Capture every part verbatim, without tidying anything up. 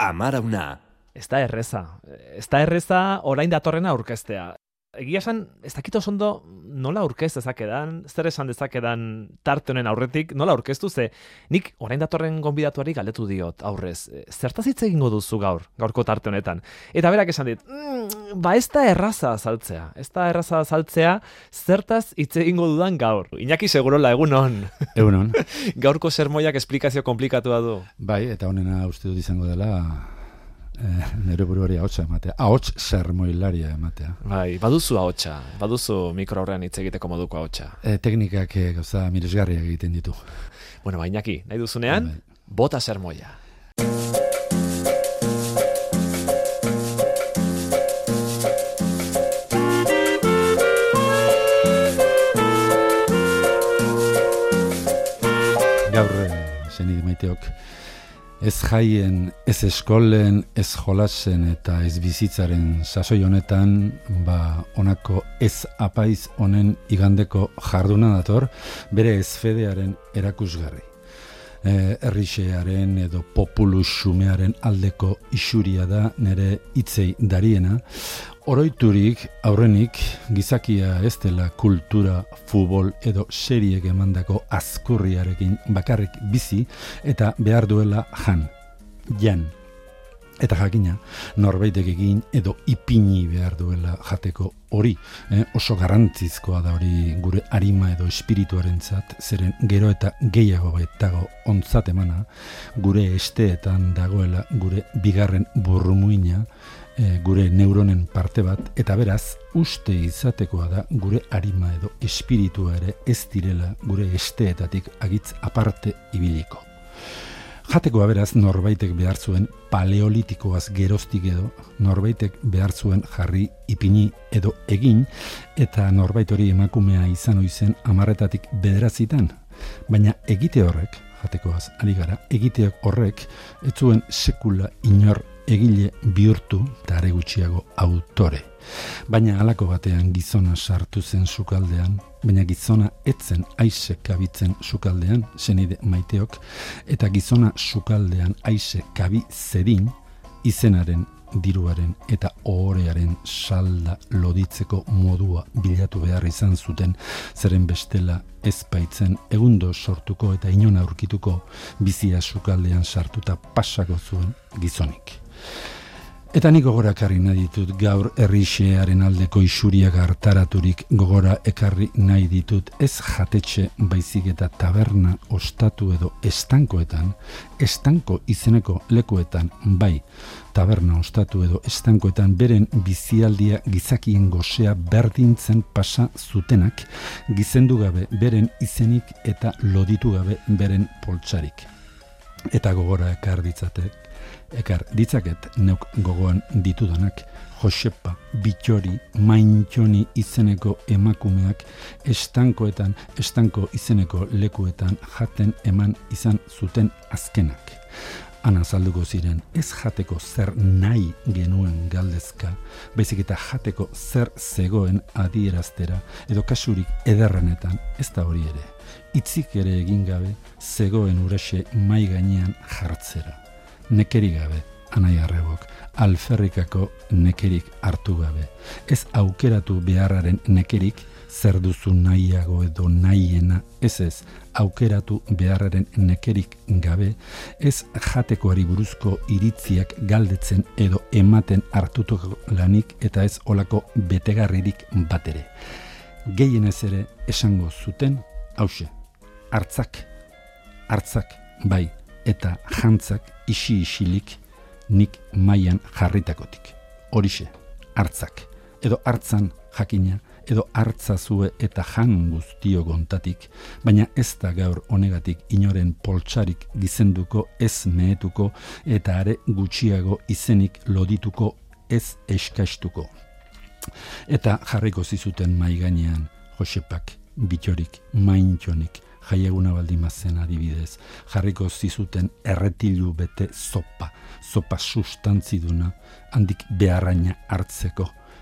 Amarauna. Ez da erreza. Ez da erreza orain datorrena aurkeztea. Egia esan, ez dakit oso ondo nola aurkez dezakedan, zer esan dezakedan tarte honen aurretik, nola aurkeztu ze, nik orain datorren gonbidatuari galdetu diot aurrez, zertaz hitz egingo duzu gaur, gaurko tarte honetan. Eta berak esan dit, mmm, ba ez da erraza azaltzea, ez da erraza azaltzea, zertaz hitz egingo dudan gaur. Iñaki Segurola, egunon. Egunon. Gaurko sermoiak esplikazio komplikatua du. Bai, eta honena uste dut izango dela... Eh, nire buruari ahotsa ematea, ahots sermoilaria ematea. Bai, baduzu ahotsa, baduzu mikro aurrean hitz egiteko moduko ahotsa. Eh, teknikak eh, gauza miresgarriak egiten ditu. Bueno, bainaki, nahi duzunean, bai. Bota sermoia. Gaur, zenide maiteok, ez jaien, ez eskolen, ez jolasen eta ez bizitzaren sasoi honetan, ba, honako ez apaiz honen igandeko jarduna dator, bere ez fedearen erakusgarri. E, errixearen edo populus xumearen aldeko isuria da nire hitzei dariena, oroiturik aurrenik gizakia ez dela kultura, futbol edo seriek emandako azkurriarekin bakarrik bizi eta behar duela jan, jan. Eta jakina, norbaitek egin edo ipini behar duela jateko hori. Eh? Oso garrantzizkoa da hori gure arima edo espirituarentzat, zeren gero eta gehiago baitago ontzat emana, gure esteetan dagoela gure bigarren burrumuina, eh, gure neuronen parte bat, eta beraz, uste izatekoa da gure arima edo espiritua ere ez direla gure esteetatik agitz aparte ibiliko. Jatekoa beraz norbaitek behar zuen paleolitikoaz geroztik edo, norbaitek behar zuen jarri ipini edo egin, eta norbait hori emakumea izan oizen amarretatik bederazitan. Baina egite horrek, jatekoaz ari gara, egite horrek ez zuen sekula inor egile bihurtu, eta are gutxiago autore. Baina halako batean gizona sartu zen sukaldean, baina gizona etzen aise kabitzen sukaldean, zenide maiteok, eta gizona sukaldean aise kabi zedin, izenaren, diruaren eta ohorearen salda loditzeko modua bilatu behar izan zuten, zeren bestela ez baitzen egundo sortuko eta inon aurkituko bizia sukaldean sartuta pasako zuen gizonik. Eta nik gogora ekarri nahi ditut gaur errixearen aldeko isuriak hartaraturik gogora ekarri nahi ditut ez jatetxe baizik eta taberna ostatu edo estankoetan, estanko izeneko lekuetan bai, taberna ostatu edo estankoetan beren bizialdia gizakien gozea berdintzen pasa zutenak, gizendu gabe beren izenik eta loditu gabe beren poltsarik. Eta gogora ekar ditzatek, ekar ditzaket neuk gogoan ditudanak, Josepa, Bitxori, Maintxoni izeneko emakumeak estankoetan, estanko izeneko lekuetan jaten eman izan zuten azkenak. Han azalduko ziren ez jateko zer nahi genuen galdezka, baizik eta jateko zer zegoen adieraztera, edo kasurik ederrenetan ez da hori ere. Itzik ere egin gabe zegoen uraxe mai gainean jartzera. Nekeri gabe, anai arrebok, alferrikako nekerik hartu gabe. Ez aukeratu beharraren nekerik, zer duzu nahiago edo nahiena, ez ez, aukeratu beharraren nekerik gabe, ez jatekoari buruzko iritziak galdetzen edo ematen hartutuko lanik eta ez olako betegarririk batere. Gehienez ere esango zuten, hause, hartzak, hartzak, bai, eta jantzak isi-isilik nik mailan jarritakotik. Horixe, hartzak, edo hartzan jakina, edo hartzazue eta jan guztio gontatik, baina ez da gaur honegatik inoren poltsarik gizenduko, ez mehetuko, eta are gutxiago izenik lodituko, ez eskastuko. Eta jarriko zizuten mai gainean, Josepak, Bitxorik, Maintxonik, jaieguna baldimazen adibidez, jarriko zizuten erretilu bete zopa, zopa sustantziduna, handik beharraina hartzeko,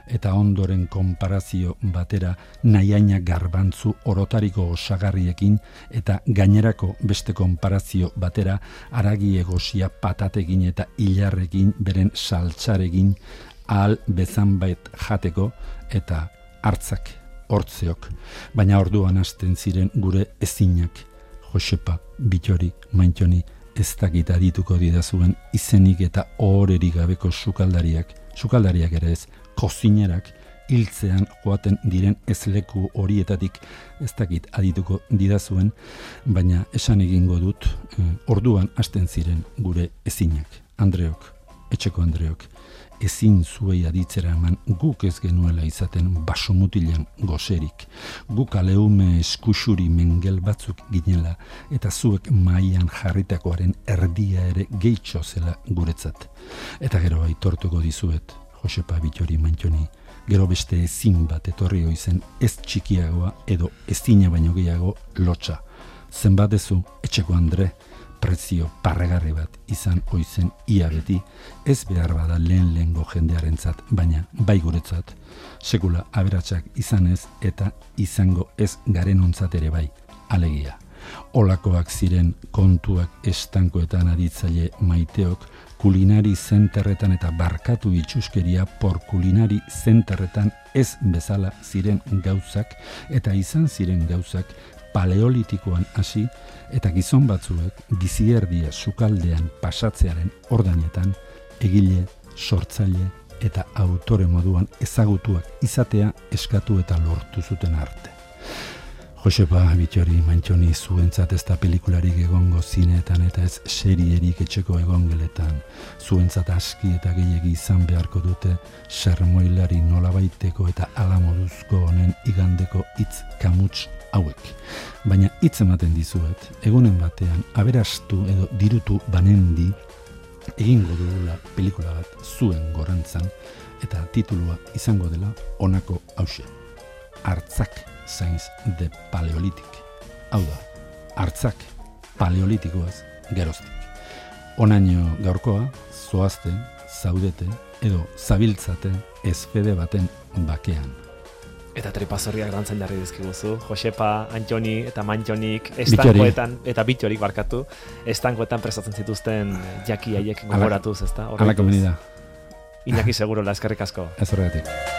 eta ondoren konparazio batera nahiaina garbantzu orotariko osagarriekin eta gainerako beste konparazio batera aragi egosia patatekin eta hilarrekin beren saltzarekin ahal bezanbait jateko eta hartzak, hortzeok, baina orduan hasten ziren gure ezinak, Josepa, Bittori, Maintoni, ez dakit adituko didazuen izenik eta ohorerik gabeko sukaldariak, sukaldariak ere ez, kozinerak, hiltzean joaten diren ezleku horietatik ez dakit adituko didazuen, baina esan egingo dut, eh, orduan hasten ziren gure ezinak, Andreok, etxeko Andreok, ezin zuei aditzera eman guk ez genuela izaten basomutilean gozerik, guk aleume eskusuri mengel batzuk ginela eta zuek mailan jarritakoaren erdia ere gehitxo zela guretzat. Eta gero aitortuko dizuet, Josepa, Bittori, Maintoni, gero beste ezin bat etorri oizen ez txikiagoa edo ezina baino gehiago lotxa. Zenbatezu, etxeko Andre, prezio parregarri bat izan oizen ia beti, ez behar bada lehen lehengo jendearentzat, baina bai guretzat, sekula aberatsak izanez eta izango ez garen ontzat ere bai, alegia. Olakoak ziren kontuak estankoetan aditzaile Maiteok, kulinari zenterretan eta barkatu itxuskeria por kulinari zenterretan ez bezala ziren gauzak eta izan ziren gauzak paleolitikoan hasi eta gizon batzuek bizierdia sukaldean pasatzearen ordainetan egile, sortzaile eta autore moduan ezagutuak izatea eskatu eta lortu zuten arte. Josepa, Bittori, Maintoni, zuentzat ez da pelikularik egongo zineetan eta ez serierik etxeko egongeletan, zuentzat aski eta gehiegi izan beharko dute sermoilari nolabaiteko eta alamoduzko honen igandeko hitz kamuts hauek. Baina hitz ematen dizuet, egunen batean aberastu edo dirutu banendi egingo dugula pelikula bat zuen gorantzan eta titulua izango dela honako hauxe. Hartzak Science de Paleolitik. Hau da, hartzak paleolitikoaz geroztik. Onaino gaurkoa, zoazte, zaudete edo zabiltzate ezfede baten bakean. Eta tripazorriak dantzen jarri dizkiguzu, Josepa, Antoni eta Maintxonik estankoetan, eta Bittorik barkatu, estankoetan prestatzen zituzten jaki haiek gogoratuz, ezta? Hala komeni da. Iñaki Segurola, eskerrik asko. Ez horregatik.